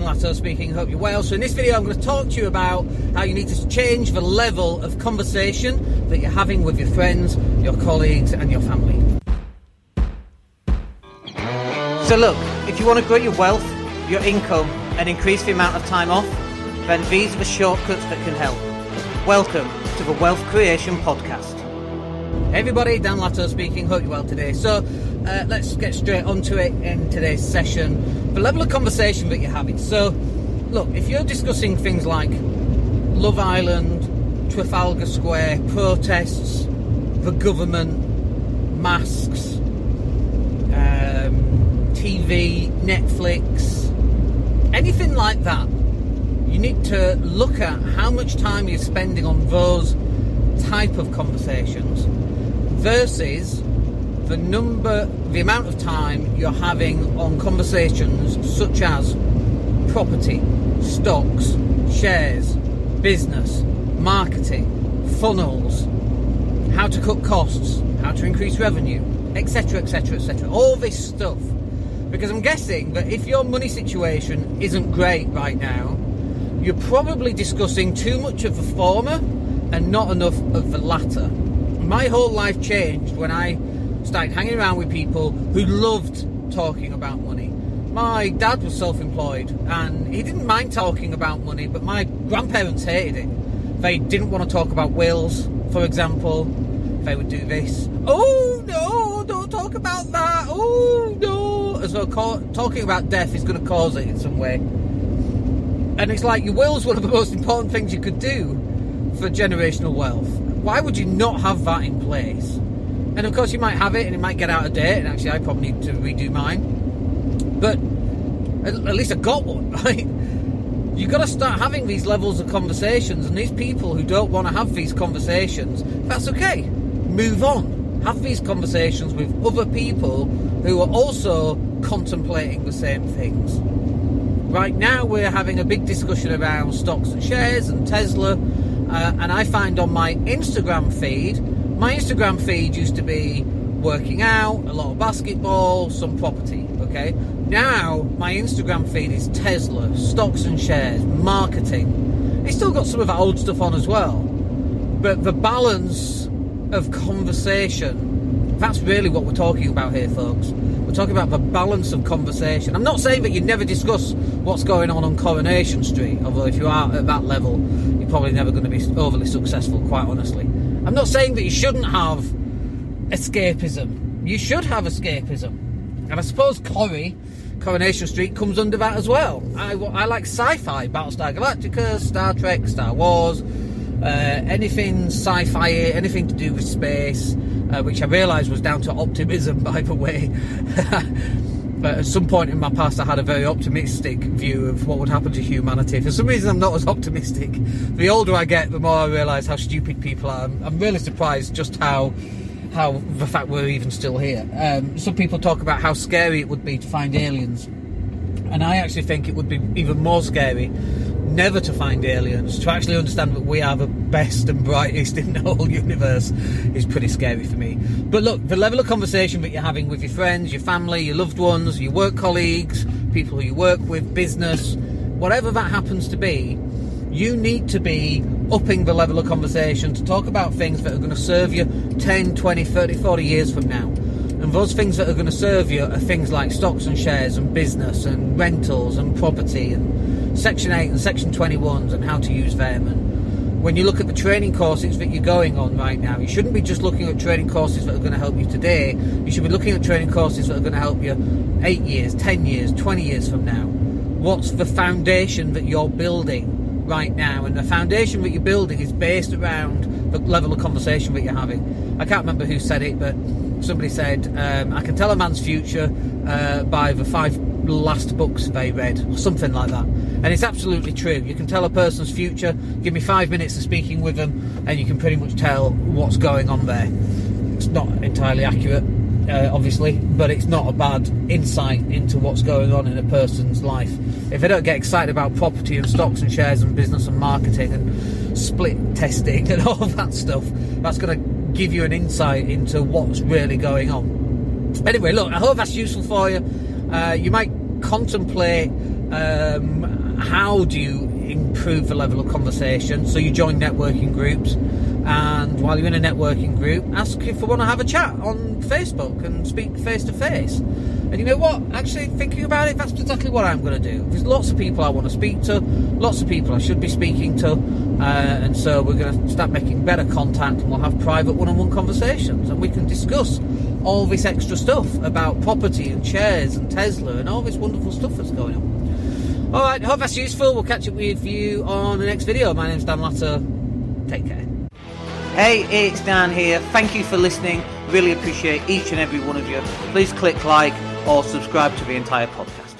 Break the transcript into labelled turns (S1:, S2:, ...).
S1: Dan Latto speaking. Hope you're well. So in this video I'm going to talk to you about how you need to change the level of conversation that you're having with your friends, your colleagues and your family. So look, if you want to grow your wealth, your income and increase the amount of time off, then these are the shortcuts that can help. Welcome to the Wealth Creation Podcast. Hey everybody, Dan Latto speaking. Hope you're well today. So let's get straight onto it in today's session. The level of conversation that you're having. So look, if you're discussing things like Love Island, Trafalgar Square, protests, the government, masks, TV, Netflix, anything like that, you need to look at how much time you're spending on those type of conversations versus the amount of time you're having on conversations such as property, stocks, shares, business, marketing, funnels, how to cut costs, how to increase revenue, etc, etc, etc, all this stuff. Because I'm guessing that if your money situation isn't great right now, you're probably discussing too much of the former and not enough of the latter. My whole life changed when I started hanging around with people who loved talking about money. My dad was self-employed and he didn't mind talking about money, but my grandparents hated it. They didn't want to talk about wills, for example. They would do this. Oh no, don't talk about that. Oh no. As though talking about death is going to cause it in some way. And it's like your will's one of the most important things you could do for generational wealth. Why would you not have that in place? And of course you might have it and it might get out of date, and actually I probably need to redo mine. But at least I got one, right? You've got to start having these levels of conversations, and these people who don't want to have these conversations, that's okay. Move on. Have these conversations with other people who are also contemplating the same things. Right now we're having a big discussion around stocks and shares and Tesla, and I find on my Instagram feed used to be working out, a lot of basketball, some property, okay? Now my Instagram feed is Tesla, stocks and shares, marketing. It's still got some of that old stuff on as well, but the balance of conversation, that's really what we're talking about here, folks. We're talking about the balance of conversation. I'm not saying that you never discuss what's going on Coronation Street, although if you are at that level, you're probably never going to be overly successful, quite honestly. I'm not saying that you shouldn't have escapism. You should have escapism. And I suppose Coronation Street comes under that as well. I like sci-fi, Battlestar Galactica, Star Trek, Star Wars, anything sci-fi, anything to do with space, which I realised was down to optimism, by the way. But at some point in my past I had a very optimistic view of what would happen to humanity. For some reason I'm not as optimistic. The older I get, the more I realise how stupid people are. I'm really surprised just how the fact we're even still here. Some people talk about how scary it would be to find aliens, and I actually think it would be even more scary never to find aliens. To actually understand that we are the best and brightest in the whole universe is pretty scary for me. But look, the level of conversation that you're having with your friends, your family, your loved ones, your work colleagues, people who you work with, business, whatever that happens to be, you need to be upping the level of conversation to talk about things that are going to serve you 10, 20, 30, 40 years from now. And those things that are going to serve you are things like stocks and shares and business and rentals and property and Section 8 and Section 21s and how to use them. And when you look at the training courses that you're going on right now, you shouldn't be just looking at training courses that are going to help you today. You should be looking at training courses that are going to help you 8 years, 10 years, 20 years from now. What's the foundation that you're building right now? And the foundation that you're building is based around the level of conversation that you're having. I can't remember who said it, but somebody said, I can tell a man's future by the 5 last books they read, or something like that. And it's absolutely true. You can tell a person's future. Give me 5 minutes of speaking with them and you can pretty much tell what's going on there. It's not entirely accurate, obviously, but it's not a bad insight into what's going on in a person's life. If they don't get excited about property and stocks and shares and business and marketing and split testing and all that stuff, that's going to give you an insight into what's really going on. Anyway, look, I hope that's useful for you. You might contemplate How do you improve the level of conversation? So you join networking groups, and while you're in a networking group, ask if they want to have a chat on Facebook and speak face to face. And you know what? Actually, thinking about it, that's exactly what I'm going to do. There's lots of people I want to speak to, lots of people I should be speaking to, and so we're going to start making better contact, and we'll have private one-on-one conversations, and we can discuss all this extra stuff about property and shares and Tesla and all this wonderful stuff that's going on. All right, hope that's useful. We'll catch up with you on the next video. My name's Dan Latter. Take care. Hey, it's Dan here. Thank you for listening. Really appreciate each and every one of you. Please click like or subscribe to the entire podcast.